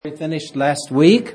We finished last week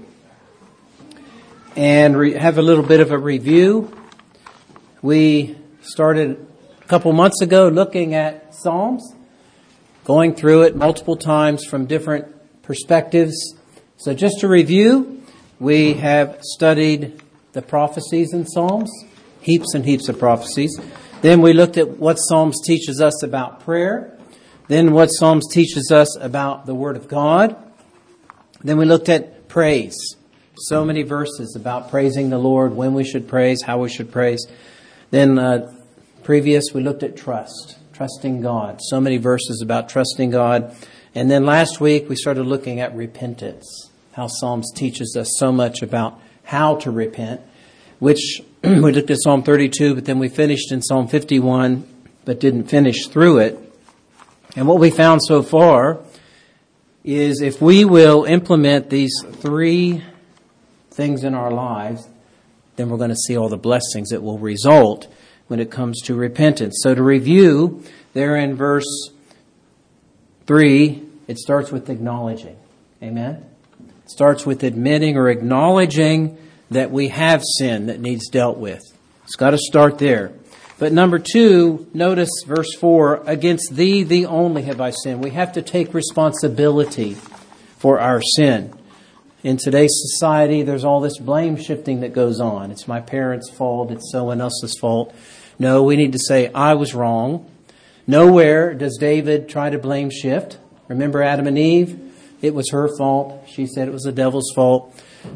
and have a little bit of a review. We started a couple months ago looking at Psalms, going through it multiple times from different perspectives. So just to review, we have studied the prophecies in Psalms, heaps and heaps of prophecies. Then we looked at what Psalms teaches us about prayer. Then what Psalms teaches us about the Word of God. Then we looked at praise. So many verses about praising the Lord, when we should praise, how we should praise. Then we looked at trusting God. So many verses about trusting God. And then last week we started looking at repentance, how Psalms teaches us so much about how to repent, which we looked at Psalm 32, but then we finished in Psalm 51, but didn't finish through it. And what we found so far is if we will implement these three things in our lives, then we're going to see all the blessings that will result when it comes to repentance. So to review, there in verse 3, it starts with acknowledging. Amen? It starts with admitting or acknowledging that we have sin that needs dealt with. It's got to start there. But number 2, notice verse 4, against thee, thee only have I sinned. We have to take responsibility for our sin. In today's society, there's all this blame shifting that goes on. It's my parents' fault. It's someone else's fault. No, we need to say, I was wrong. Nowhere does David try to blame shift. Remember Adam and Eve? It was her fault. She said it was the devil's fault.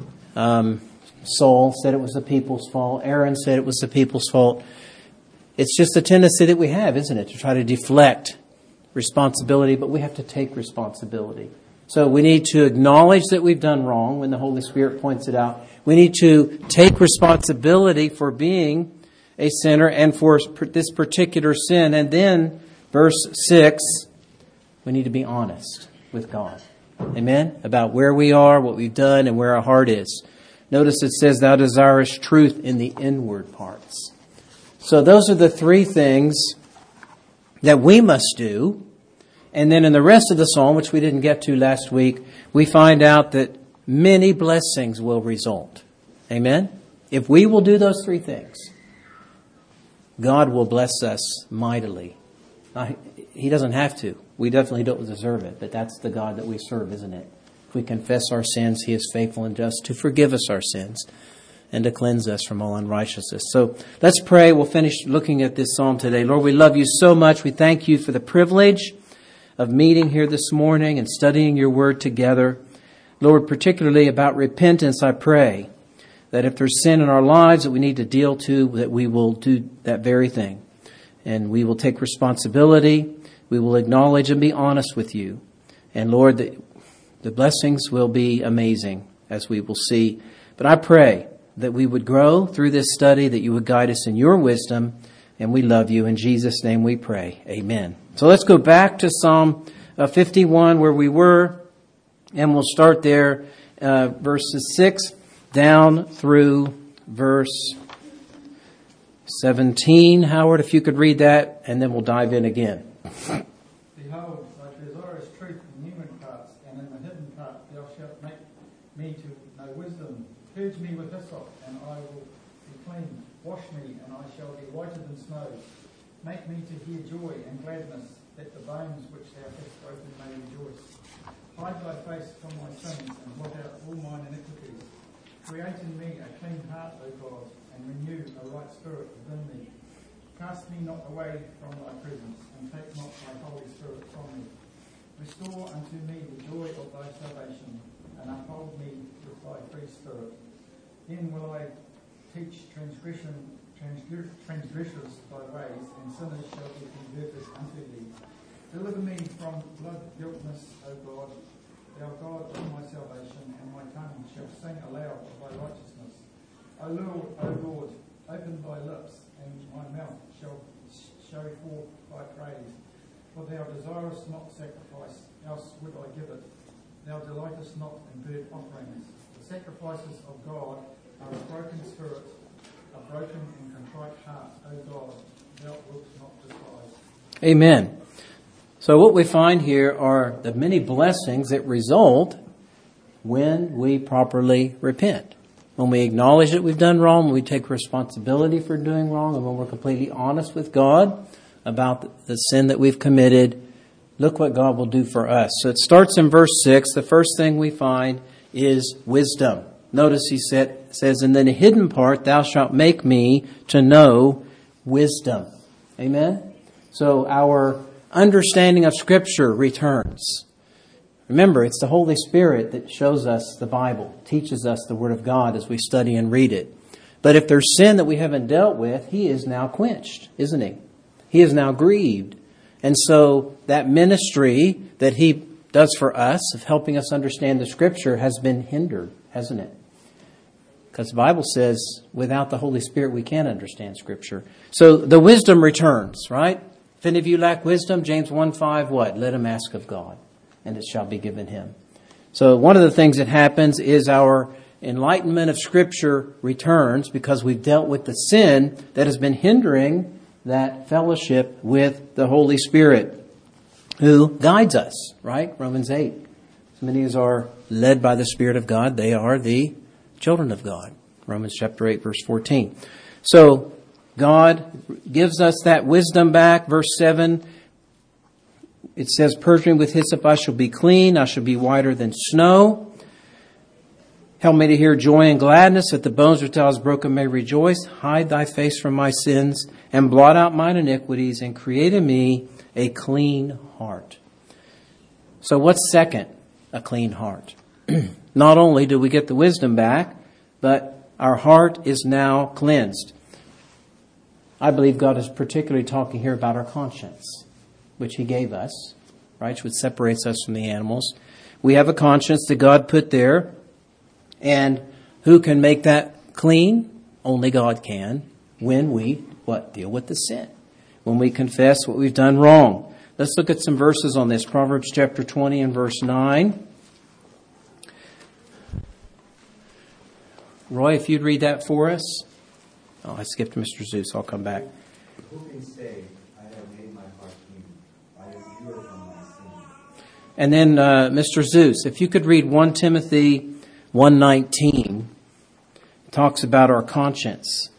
Saul said it was the people's fault. Aaron said it was the people's fault. It's just a tendency that we have, isn't it, to try to deflect responsibility, but we have to take responsibility. So we need to acknowledge that we've done wrong when the Holy Spirit points it out. We need to take responsibility for being a sinner and for this particular sin. And then, verse 6, we need to be honest with God. Amen? About where we are, what we've done, and where our heart is. Notice it says, thou desirest truth in the inward parts. So those are the three things that we must do. And then in the rest of the psalm, which we didn't get to last week, we find out that many blessings will result. Amen? If we will do those three things, God will bless us mightily. Now, He doesn't have to. We definitely don't deserve it, but that's the God that we serve, isn't it? If we confess our sins, He is faithful and just to forgive us our sins and to cleanse us from all unrighteousness. So let's pray. We'll finish looking at this psalm today. Lord, we love you so much. We thank you for the privilege of meeting here this morning and studying your word together. Lord, particularly about repentance, I pray that if there's sin in our lives that we need to deal to, that we will do that very thing. And we will take responsibility. We will acknowledge and be honest with you. And Lord, the blessings will be amazing, as we will see. But I pray that we would grow through this study, that you would guide us in your wisdom, and we love you. In Jesus' name we pray. Amen. So let's go back to Psalm 51 where we were, and we'll start there, verses 6 down through verse 17. Howard, if you could read that, and then we'll dive in again. Behold, thy desirest truth in human parts, and in the hidden part thou shalt make me to know wisdom. Purge me with hyssop, and I will be clean. Wash me, and I shall be whiter than snow. Make me to hear joy and gladness, that the bones which thou hast broken may rejoice. Hide thy face from my sins, and blot out all mine iniquities. Create in me a clean heart, O God, and renew a right spirit within me. Cast me not away from thy presence, and take not thy Holy Spirit from me. Restore unto me the joy of thy salvation, and uphold me with thy free spirit. Then will I teach transgressors thy ways, and sinners shall be converted unto thee. Deliver me from blood guiltness, O God, thou God of my salvation, and my tongue shall sing aloud of thy righteousness. O Lord, open thy lips, and my mouth shall show forth thy praise. For thou desirest not sacrifice, else would I give it. Thou delightest not in burnt offerings. The sacrifices of God are a broken spirit, a broken and contrite heart, O God, thou wilt not despise. Amen. So what we find here are the many blessings that result when we properly repent. When we acknowledge that we've done wrong, when we take responsibility for doing wrong, and when we're completely honest with God about the sin that we've committed, look what God will do for us. So it starts in verse 6. The first thing we find is wisdom. Notice he says, "And in the hidden part, thou shalt make me to know wisdom." Amen? So our understanding of Scripture returns. Remember, it's the Holy Spirit that shows us the Bible, teaches us the Word of God as we study and read it. But if there's sin that we haven't dealt with, He is now quenched, isn't He? He is now grieved. And so that ministry that He does for us of helping us understand the Scripture has been hindered, hasn't it? Because the Bible says without the Holy Spirit we can't understand Scripture. So the wisdom returns, right? If any of you lack wisdom, James 1:5, what? Let him ask of God, and it shall be given him. So one of the things that happens is our enlightenment of Scripture returns because we've dealt with the sin that has been hindering that fellowship with the Holy Spirit who guides us, right? Romans 8. As many as are led by the Spirit of God, they are the children of God. Romans chapter 8, verse 14. So God gives us that wisdom back. Verse 7, it says, "Purge me with hyssop, I shall be clean. I shall be whiter than snow. Help me to hear joy and gladness, that the bones which thou hast broken may rejoice. Hide thy face from my sins, and blot out mine iniquities, and create in me a clean heart." So what's second? A clean heart. Not only do we get the wisdom back, but our heart is now cleansed. I believe God is particularly talking here about our conscience, which He gave us, right? Which separates us from the animals. We have a conscience that God put there. And who can make that clean? Only God can. When we, deal with the sin. When we confess what we've done wrong. Let's look at some verses on this. Proverbs chapter 20 and verse 9. Roy, if you'd read that for us. Oh, I skipped Mr. Zeus. I'll come back. Who can say, I have made my heart clean? I am pure from my sin. And then Mr. Zeus, if you could read 1 Timothy 1:19, talks about our conscience.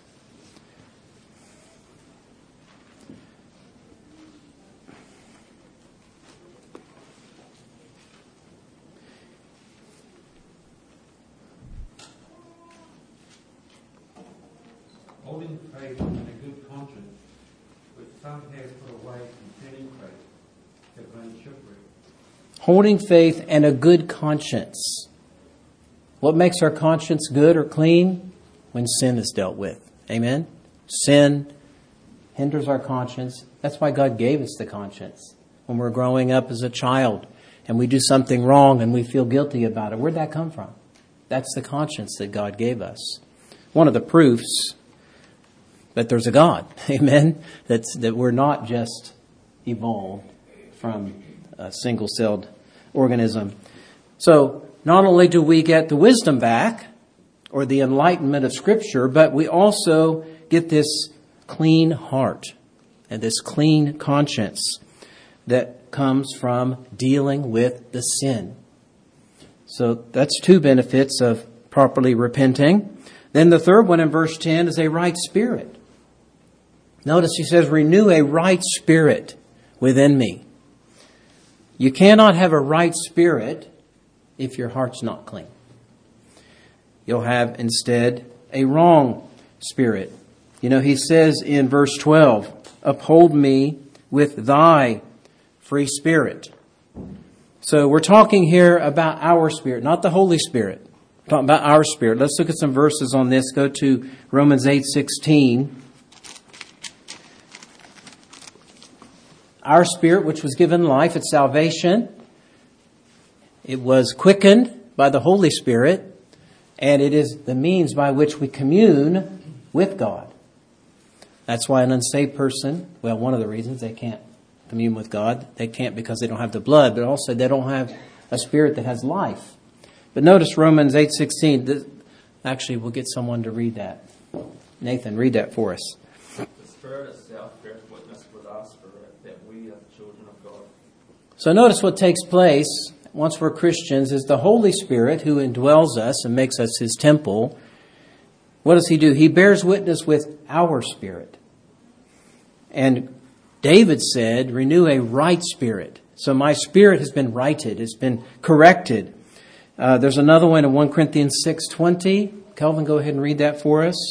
Holding faith and a good conscience, which some have put away concerning faith, have run shipwreck. Holding faith and a good conscience. What makes our conscience good or clean? When sin is dealt with. Amen? Sin hinders our conscience. That's why God gave us the conscience. When we're growing up as a child and we do something wrong and we feel guilty about it, where'd that come from? That's the conscience that God gave us. One of the proofs that there's a God, amen, that we're not just evolved from a single-celled organism. So not only do we get the wisdom back, or the enlightenment of Scripture, but we also get this clean heart and this clean conscience that comes from dealing with the sin. So that's two benefits of properly repenting. Then the third one in verse 10 is a right spirit. Notice he says, renew a right spirit within me. You cannot have a right spirit if your heart's not clean. You'll have instead a wrong spirit. You know, he says in verse 12, uphold me with thy free spirit. So we're talking here about our spirit, not the Holy Spirit. We're talking about our spirit. Let's look at some verses on this. Go to Romans 8:16. Our spirit, which was given life at salvation, it was quickened by the Holy Spirit, and it is the means by which we commune with God. That's why an unsaved person, well, one of the reasons they can't commune with God, they can't because they don't have the blood, but also they don't have a spirit that has life. But notice Romans 8:16. Actually, we'll get someone to read that. Nathan, read that for us. The Spirit itself bears witness with our spirit that we are children of God. So notice what takes place once we're Christians, is the Holy Spirit who indwells us and makes us His temple. What does He do? He bears witness with our spirit. And David said, renew a right spirit. So my spirit has been righted. It's been corrected. There's another one in 1 Corinthians 6:20. Kelvin, go ahead and read that for us.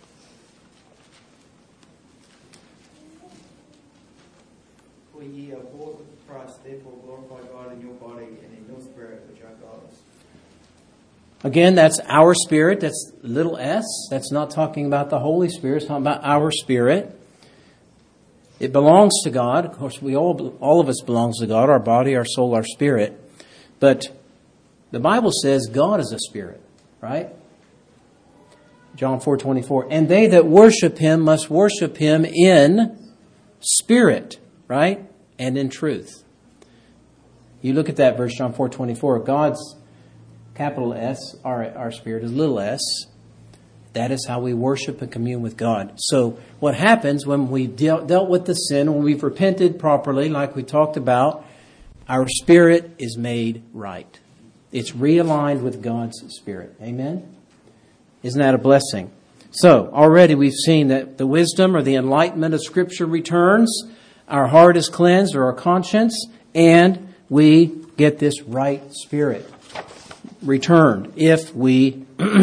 For ye are bought with a price, therefore glorify God in your body and in your spirit, which are God's. Again, that's our spirit. That's little s. That's not talking about the Holy Spirit. It's talking about our spirit. It belongs to God. Of course, all of us belongs to God, our body, our soul, our spirit. But the Bible says God is a spirit, right? John 4:24. And they that worship Him must worship Him in spirit, right? And in truth. You look at that verse, John 4:24. God's capital S, our spirit is little s. That is how we worship and commune with God. So what happens when we've dealt with the sin, when we've repented properly, like we talked about, our spirit is made right. It's realigned with God's spirit. Amen? Isn't that a blessing? So already we've seen that the wisdom or the enlightenment of Scripture returns, our heart is cleansed or our conscience, and we get this right spirit returned if we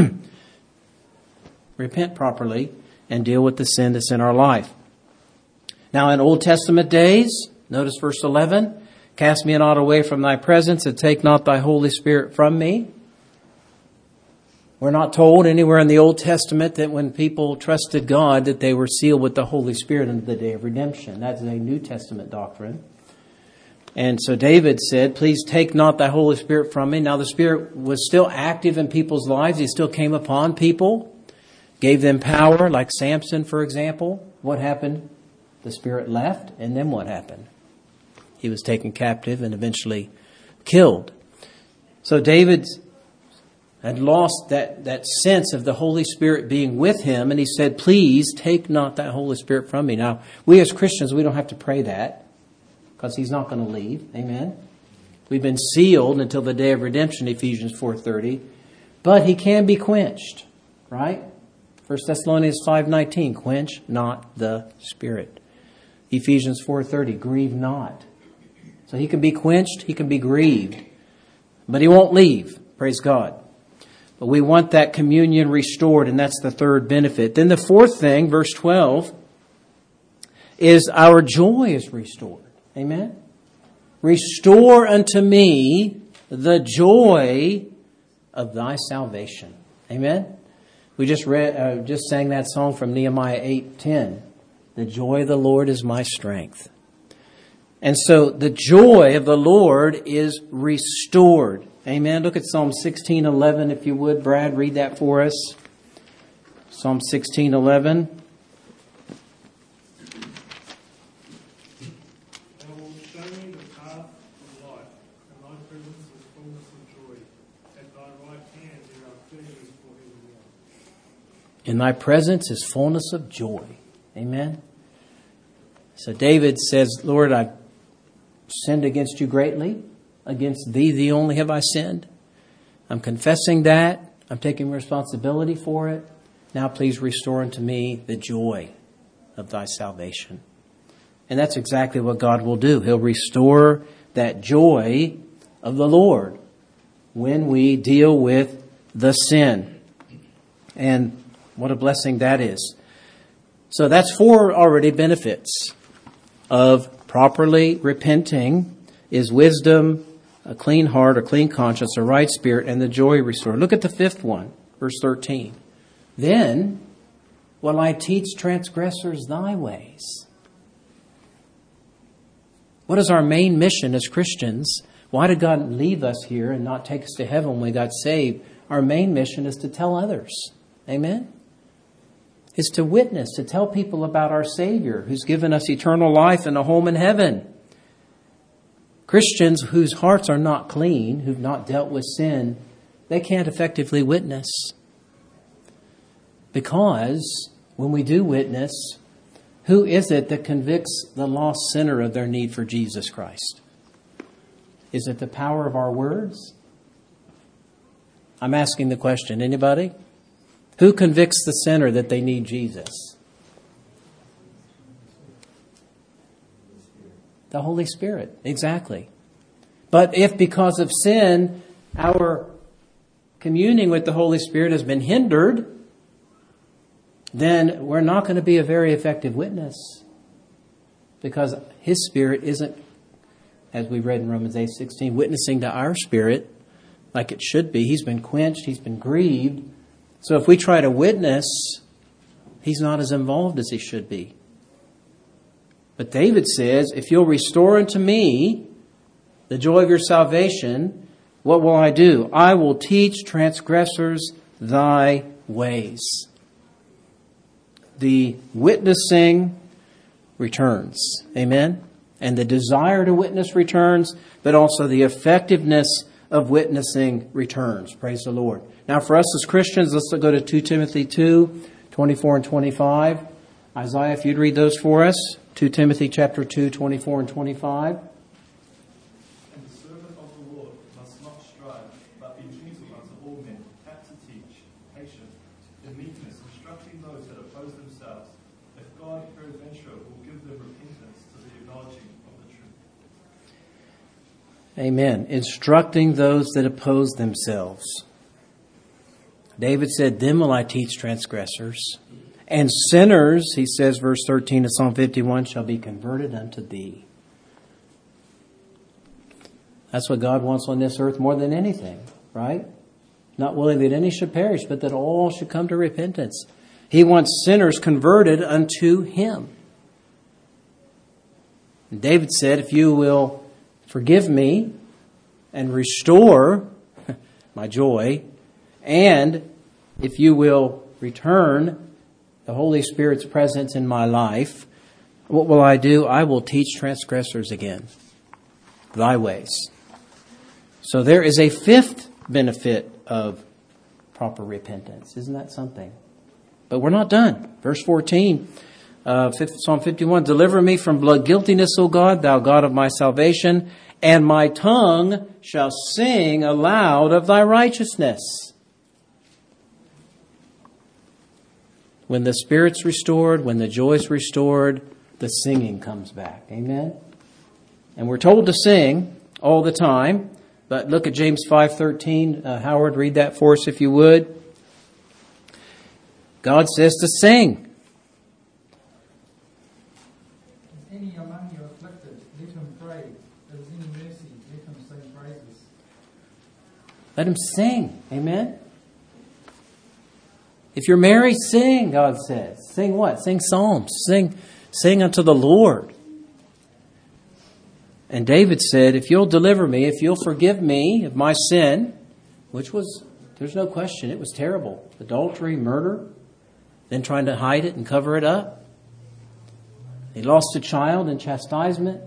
repent properly and deal with the sin that's in our life. Now in Old Testament days, notice verse 11, cast me not away from thy presence and take not thy Holy Spirit from me. We're not told anywhere in the Old Testament that when people trusted God that they were sealed with the Holy Spirit unto the day of redemption. That's a New Testament doctrine. And so David said, please take not thy Holy Spirit from me. Now the Spirit was still active in people's lives. He still came upon people. Gave them power, like Samson, for example. What happened? The Spirit left, and then what happened? He was taken captive and eventually killed. So David had lost that sense of the Holy Spirit being with him, and he said, please take not that Holy Spirit from me. Now, we as Christians, we don't have to pray that, because He's not going to leave. Amen? We've been sealed until the day of redemption, Ephesians 4:30. But He can be quenched, right? 1 Thessalonians 5:19, quench not the Spirit. Ephesians 4:30, grieve not. So He can be quenched, He can be grieved. But He won't leave, praise God. But we want that communion restored, and that's the third benefit. Then the fourth thing, verse 12, is our joy is restored. Amen? Restore unto me the joy of thy salvation. Amen? We just sang that song from Nehemiah 8:10. The joy of the Lord is my strength. And so the joy of the Lord is restored. Amen. Look at Psalm 16:11, if you would, Brad, read that for us. Psalm 16:11. Thou wilt show me the path of life, and thy presence is fullness of joy. At thy right hand there are pleasures forevermore. In thy presence is fullness of joy. Amen. So David says, Lord, I've sinned against you greatly. Against thee, thee only have I sinned. I'm confessing that. I'm taking responsibility for it. Now please restore unto me the joy of thy salvation. And that's exactly what God will do. He'll restore that joy of the Lord when we deal with the sin. And what a blessing that is. So that's 4 already benefits of properly repenting is wisdom, a clean heart, a clean conscience, a right spirit, and the joy restored. Look at the 5th one, verse 13. Then will I teach transgressors thy ways. What is our main mission as Christians? Why did God leave us here and not take us to heaven when we got saved? Our main mission is to tell others. Amen? Is to witness, to tell people about our Savior who's given us eternal life and a home in heaven. Christians whose hearts are not clean, who've not dealt with sin, they can't effectively witness. Because when we do witness, who is it that convicts the lost sinner of their need for Jesus Christ? Is it the power of our words? I'm asking the question. Anybody? Who convicts the sinner that they need Jesus? The Holy Spirit. Exactly. But if because of sin, our communing with the Holy Spirit has been hindered, then we're not going to be a very effective witness, because His Spirit isn't, as we read in Romans 8:16, witnessing to our spirit like it should be. He's been quenched. He's been grieved. So if we try to witness, He's not as involved as He should be. But David says, if you'll restore unto me the joy of your salvation, what will I do? I will teach transgressors thy ways. The witnessing returns. Amen? And the desire to witness returns, but also the effectiveness of witnessing returns. Praise the Lord. Now for us as Christians, let's go to 2 Timothy 2:24 and 25. Isaiah, if you'd read those for us. 2 Timothy chapter 2, 24 and 25. And the servant of the Lord must not strive, but be gentle unto all men, apt to teach, patient, in meekness, instructing those that oppose themselves, that God peradventure will give them repentance to the acknowledging of the truth. Amen. Instructing those that oppose themselves. David said, them will I teach transgressors. And sinners, he says, verse 13 of Psalm 51, shall be converted unto thee. That's what God wants on this earth more than anything, right? Not willing that any should perish, but that all should come to repentance. He wants sinners converted unto Him. And David said, if you will forgive me and restore my joy, and if you will return the Holy Spirit's presence in my life, what will I do? I will teach transgressors again thy ways. So there is a fifth benefit of proper repentance. Isn't that something? But we're not done. Verse 14, Psalm 51, deliver me from blood guiltiness, O God, thou God of my salvation, and my tongue shall sing aloud of thy righteousness. When the Spirit's restored, when the joy's restored, the singing comes back. Amen? And we're told to sing all the time. But look at James 5:13. Howard, read that for us if you would. God says to sing. Is any among you afflicted? Let him pray. If there is any mercy, let him sing praises. Let him sing. Amen? If you're married, sing, God says. Sing what? Sing psalms. Sing unto the Lord. And David said, if you'll deliver me, if you'll forgive me of my sin, which was, there's no question, it was terrible. Adultery, murder, then trying to hide it and cover it up. He lost a child in chastisement.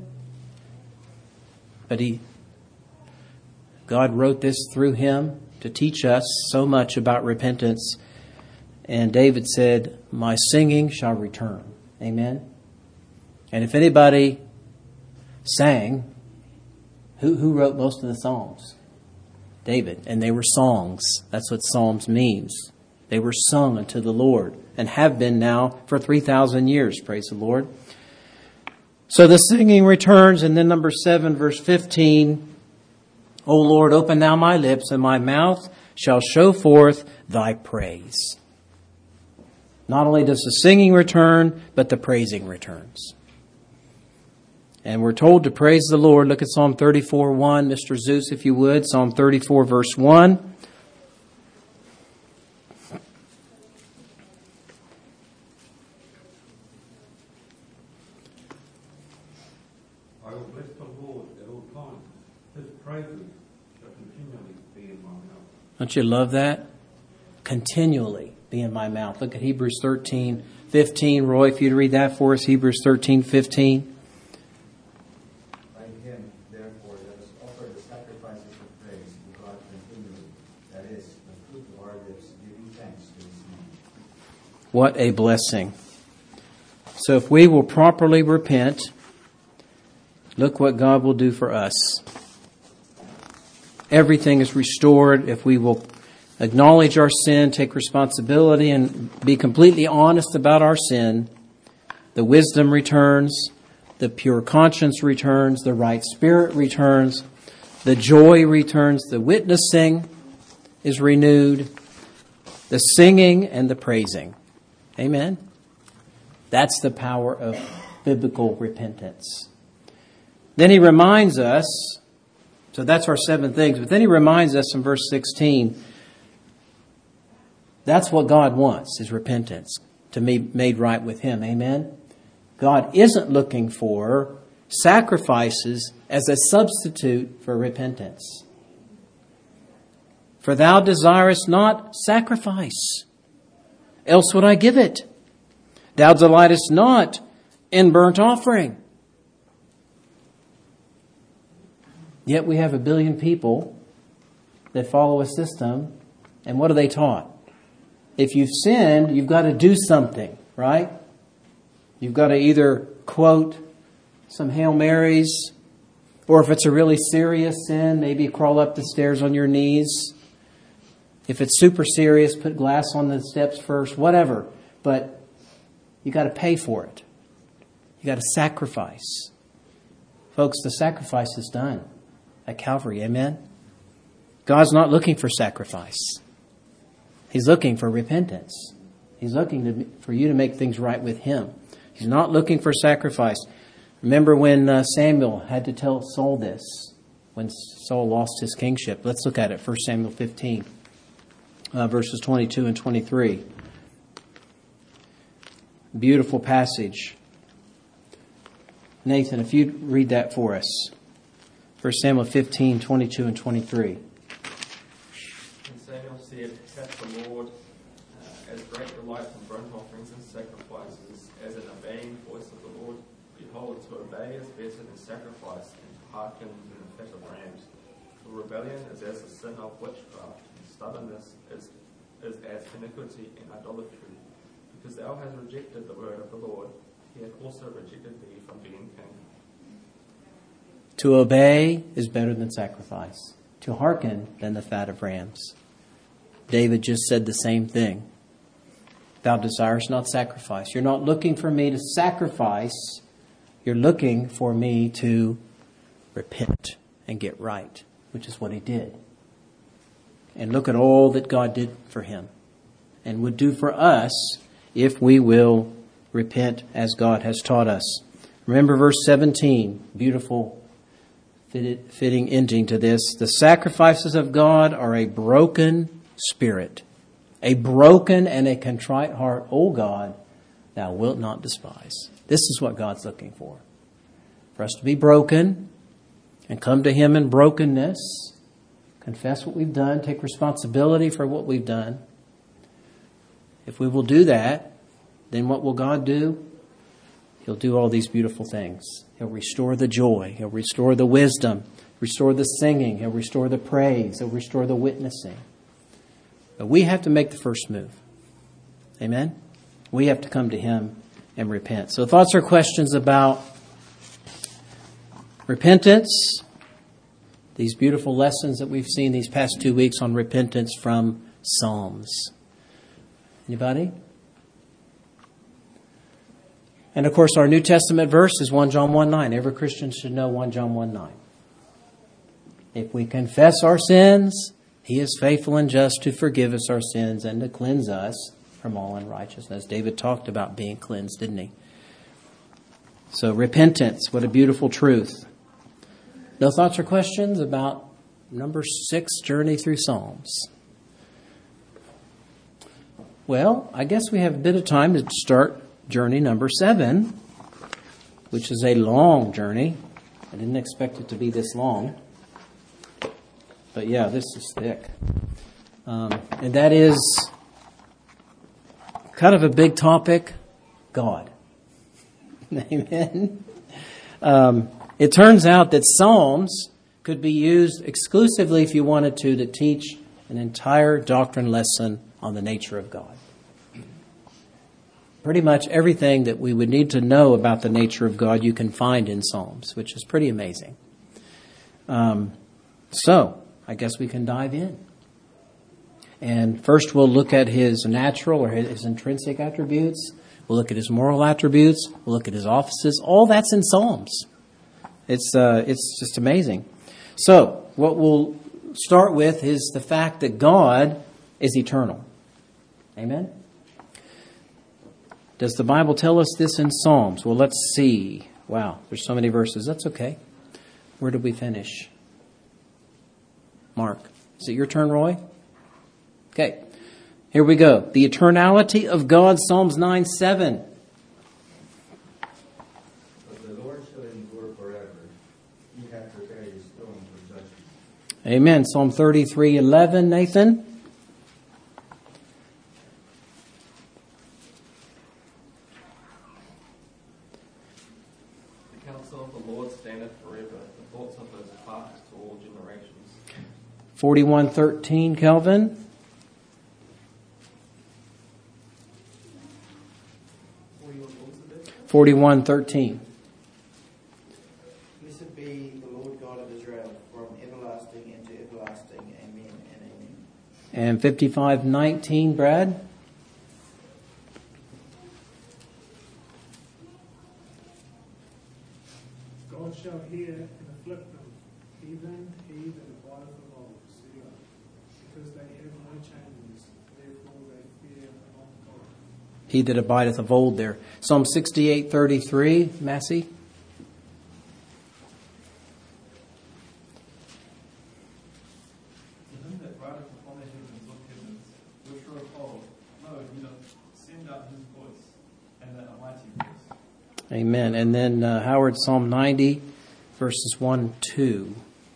But God wrote this through him to teach us so much about repentance. And David said, my singing shall return. Amen. And if anybody sang, who wrote most of the Psalms? David. And they were songs. That's what Psalms means. They were sung unto the Lord and have been now for 3,000 years. Praise the Lord. So the singing returns. And then number 7, verse 15. O Lord, open thou my lips, and my mouth shall show forth thy praise. Not only does the singing return, but the praising returns. And we're told to praise the Lord. Look at Psalm 34:1. Mr. Zeus, if you would. Psalm 34, verse 1. I will bless the Lord at all times. His praises shall continually be in my mouth. Don't you love that? Continually be in my mouth. Look at Hebrews 13:15. Roy, if you'd read that for us. Hebrews 13:15. By him, therefore, let us offer the sacrifices of praise to God continually. That is, the fruit of our lips, giving thanks to his name. What a blessing. So if we will properly repent, look what God will do for us. everything is restored. If we will acknowledge our sin, take responsibility, and be completely honest about our sin, the wisdom returns, the pure conscience returns, the right spirit returns, the joy returns, the witnessing is renewed, the singing and the praising. Amen? That's the power of biblical repentance. Then he reminds us, so that's our 7 things, but then he reminds us in verse 16, that's what God wants, is repentance, to be made right with him. Amen? God isn't looking for sacrifices as a substitute for repentance. For thou desirest not sacrifice, else would I give it. Thou delightest not in burnt offering. Yet we have 1 billion people that follow a system, and what are they taught? If you've sinned, you've got to do something, right? You've got to either quote some Hail Marys, or if it's a really serious sin, maybe crawl up the stairs on your knees. If it's super serious, put glass on the steps first, whatever. But you got to pay for it. You got to sacrifice. Folks, the sacrifice is done at Calvary. Amen? God's not looking for sacrifice. He's looking for repentance. He's looking for you to make things right with him. He's not looking for sacrifice. Remember when Samuel had to tell Saul this, when Saul lost his kingship. Let's look at it, 1 Samuel 15, verses 22 and 23. Beautiful passage. Nathan, if you'd read that for us. 1 Samuel 15, 22 and 23. And Samuel said, hath the Lord as great delight in burnt offerings and sacrifices as in obeying the voice of the Lord? Behold, to obey is better than sacrifice, and to hearken than the fat of rams. For rebellion is as the sin of witchcraft, and stubbornness is as iniquity and idolatry. Because thou hast rejected the word of the Lord, he hath also rejected thee from being king. To obey is better than sacrifice. To hearken than the fat of rams. David just said the same thing. Thou desirest not sacrifice. You're not looking for me to sacrifice. You're looking for me to repent and get right, which is what he did. And look at all that God did for him and would do for us if we will repent as God has taught us. Remember verse 17, beautiful fitting ending to this. The sacrifices of God are a broken spirit, a broken and a contrite heart. O God, thou wilt not despise. This is what God's looking for us to be broken and come to him in brokenness, confess what we've done, take responsibility for what we've done. If we will do that, then what will God do? He'll do all these beautiful things. He'll restore the joy. He'll restore the wisdom, restore the singing. He'll restore the praise. He'll restore the witnessing. But we have to make the first move. Amen? We have to come to him and repent. So thoughts or questions about repentance? These beautiful lessons that we've seen these past 2 weeks on repentance from Psalms. Anybody? And of course, our New Testament verse is 1 John 1:9. Every Christian should know 1 John 1:9. If we confess our sins, he is faithful and just to forgive us our sins and to cleanse us from all unrighteousness. David talked about being cleansed, didn't he? So repentance, what a beautiful truth. No thoughts or questions about number 6, journey through Psalms? Well, I guess we have a bit of time to start journey number 7, which is a long journey. I didn't expect it to be this long. But yeah, this is thick. And that is kind of a big topic, God. Amen. It turns out that Psalms could be used exclusively, if you wanted to teach an entire doctrine lesson on the nature of God. Pretty much everything that we would need to know about the nature of God you can find in Psalms, which is pretty amazing. So, I guess we can dive in. And first we'll look at his natural or his intrinsic attributes. We'll look at his moral attributes. We'll look at his offices. All that's in Psalms. It's just amazing. So what we'll start with is the fact that God is eternal. Amen? Does the Bible tell us this in Psalms? Well, let's see. Wow, there's so many verses. That's okay. Where did we finish? Mark. Is it your turn, Roy? Okay. Here we go. The eternality of God, Psalms 9:7. But the Lord shall endure forever. He hath prepared his throne for judgment. Amen. Psalm 33:11, Nathan. The counsel of the Lord standeth forever, the thoughts of his heart to all generations. 41:13, Kelvin. 41:13. Blessed be the Lord God of Israel, from everlasting into everlasting. Amen and amen. And 55:19, Brad. God shall hear and afflict them, even he that abideth of old, Selah. Because they have no changes, therefore they fear not God. He that abideth of old there. Psalm 68:33, Massey. To him that rideth upon the heavens of heavens, which are of old, lo, he doth send out his voice, and that a mighty voice. Amen. And then Howard, Psalm 90, verses 1-2.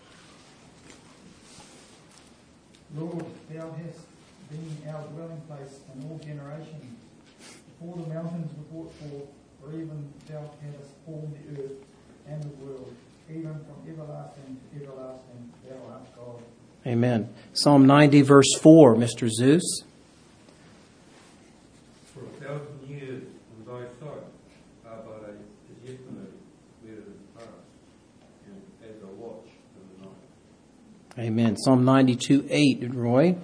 Lord, thou hast been our dwelling place in all generations. Before the mountains were brought forth, or even thou hadst formed the earth and the world, even from everlasting to everlasting, thou art God. Amen. Psalm 90, verse 4, Mr. Zeus. For 1,000 years in thy sight are but as yesterday where it is past, and as a watch in the night. Amen. Psalm 92:8, Roy.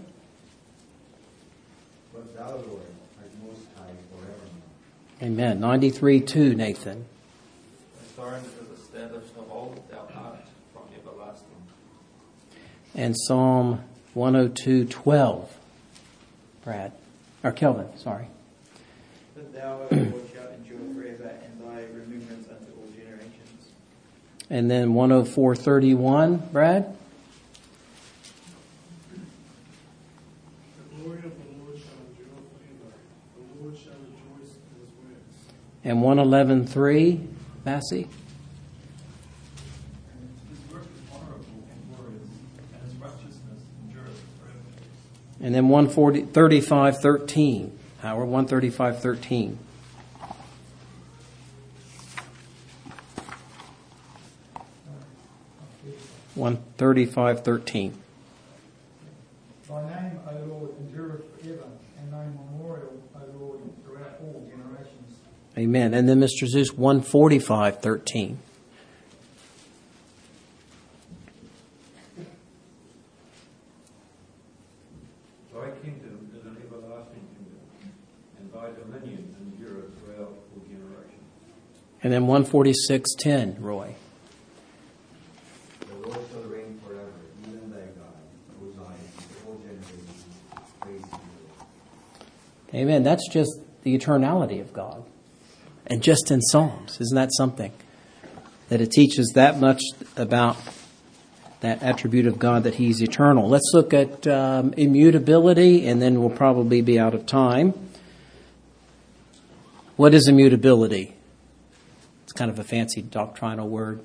But thou, Lord, art most high forevermore. Amen. 93:2, Nathan. The throne is established of old, thou art from everlasting. And Psalm 102:12, Brad. Or Kelvin, sorry. But thou, O Lord, shalt endure forever, and thy remembrance unto all generations. And then 104:31, Brad. The glory of the Lord shall endure forever. The Lord shall rejoice in his works. And 111:3, Massey. His work is honorable and glorious, and his righteousness endureth forever. And then 135:13, Howard, 135:13. One 35:13. Thy name, O Lord, endureth forever, and thy memorial, O Lord, throughout all generations. Amen. And then Mr. Zeus 145:13. Thy kingdom is an everlasting kingdom, and thy dominion endureth throughout all generations. And then 146:10, Roy. The Lord shall reign forever, even thy God, O Zion, to all generations. Praise the Lord. Amen. That's just the eternality of God. And just in Psalms. Isn't that something? That it teaches that much about that attribute of God, that He's eternal. Let's look at immutability, and then we'll probably be out of time. What is immutability? It's kind of a fancy doctrinal word.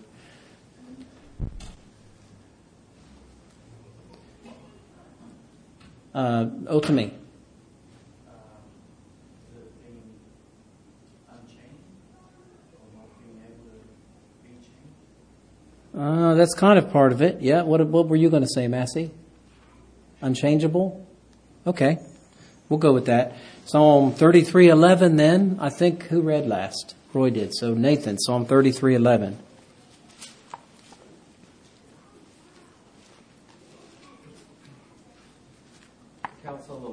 Otami. That's kind of part of it. Yeah. What were you going to say, Massey? Unchangeable? Okay. We'll go with that. Psalm 33:11 then. I think who read last? Roy did. So Nathan, Psalm 33:11.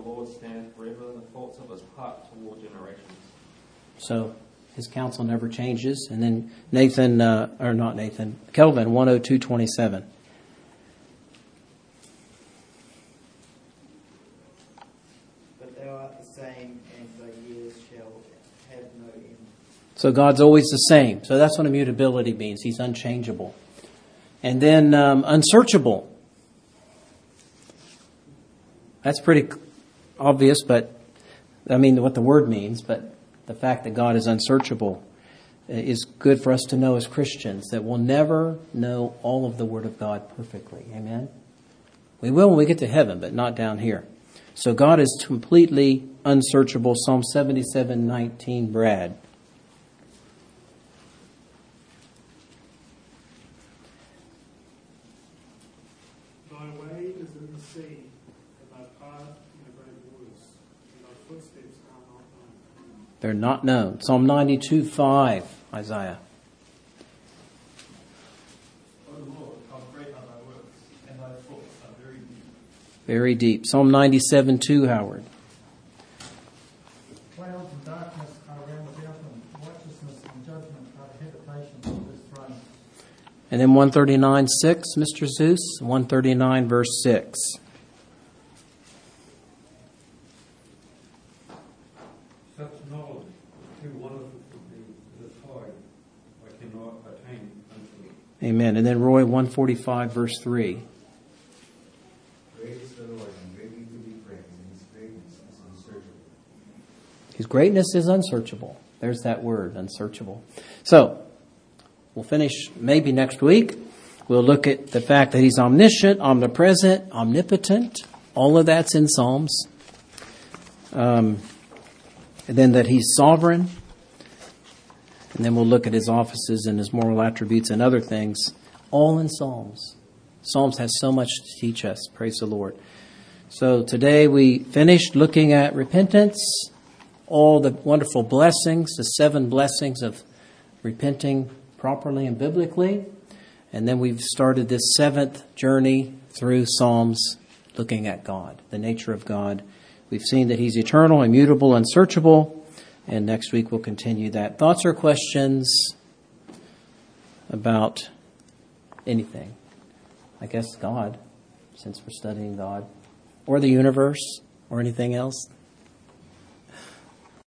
Lord standeth forever, the thoughts of his heart toward generations. So his counsel never changes. And then Kelvin 102:27. But thou art the same, and thy years shall have no end. So God's always the same. So that's what immutability means. He's unchangeable. And then unsearchable. That's pretty obvious, but I mean what the word means, but the fact that God is unsearchable is good for us to know as Christians, that we'll never know all of the Word of God perfectly. Amen? We will when we get to heaven, but not down here. So God is completely unsearchable. Psalm 77:19, Brad. Thy way is in the sea, and thy path in the great waters, and thy footsteps are not known. They're not known. Psalm 92:5, Isaiah. O Lord, how great are thy works, and thy thoughts are very deep. Very deep. Psalm 97:2, Howard. Clouds and darkness are round about him. Righteousness and judgment are the habitations of his throne. And then 139:6, Mr. Zeus. 139 verse 6. Such knowledge is too wonderful to be this high, I cannot attain unto it. Amen. And then Roy 145 verse 3. Great is the Lord, and greatly to be praised, and his greatness is unsearchable. His greatness is unsearchable. There's that word, unsearchable. So, we'll finish maybe next week. We'll look at the fact that he's omniscient, omnipresent, omnipotent. All of that's in Psalms. And then that he's sovereign. And then we'll look at his offices and his moral attributes and other things. All in Psalms. Psalms has so much to teach us. Praise the Lord. So today we finished looking at repentance. All the wonderful blessings, the 7 blessings of repenting properly and biblically. And then we've started this 7th journey through Psalms, looking at God, the nature of God. We've seen that he's eternal, immutable, unsearchable. And next week we'll continue that. Thoughts or questions about anything? I guess God, since we're studying God. Or the universe, or anything else.